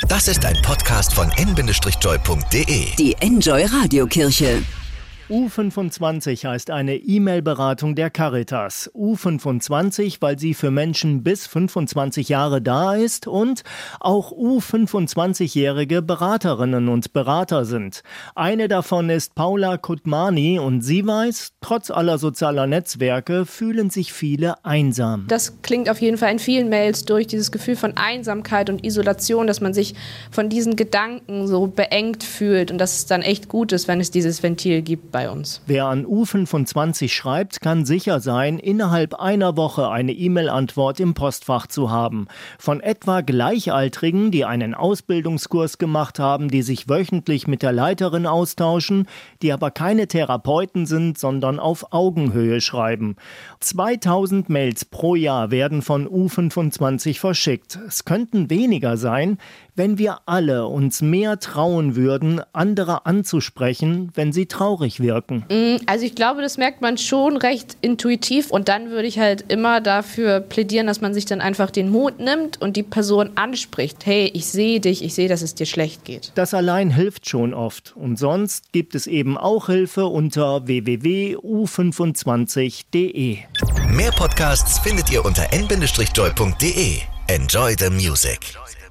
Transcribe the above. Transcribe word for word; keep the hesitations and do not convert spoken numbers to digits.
Das ist ein Podcast von n Bindestrich joy punkt de. Die Enjoy Radiokirche. U fünfundzwanzig heißt eine E-Mail-Beratung der Caritas. U fünfundzwanzig, weil sie für Menschen bis fünfundzwanzig Jahre da ist und auch U fünfundzwanzigjährige Beraterinnen und Berater sind. Eine davon ist Paula Kutmani und sie weiß, trotz aller sozialer Netzwerke fühlen sich viele einsam. Das klingt auf jeden Fall in vielen Mails durch, dieses Gefühl von Einsamkeit und Isolation, dass man sich von diesen Gedanken so beengt fühlt und dass es dann echt gut ist, wenn es dieses Ventil gibt bei uns. Wer an U fünfundzwanzig schreibt, kann sicher sein, innerhalb einer Woche eine E-Mail-Antwort im Postfach zu haben. Von etwa Gleichaltrigen, die einen Ausbildungskurs gemacht haben, die sich wöchentlich mit der Leiterin austauschen, die aber keine Therapeuten sind, sondern auf Augenhöhe schreiben. zweitausend Mails pro Jahr werden von U fünfundzwanzig verschickt. Es könnten weniger sein, wenn wir alle uns mehr trauen würden, andere anzusprechen, wenn sie traurig wirken. Also ich glaube, das merkt man schon recht intuitiv und dann würde ich halt immer dafür plädieren, dass man sich dann einfach den Mut nimmt und die Person anspricht. Hey, ich sehe dich, ich sehe, dass es dir schlecht geht. Das allein hilft schon oft und sonst gibt es eben auch Hilfe unter w w w punkt u fünfundzwanzig punkt de. Mehr Podcasts findet ihr unter n Bindestrich joy punkt de. Enjoy the music.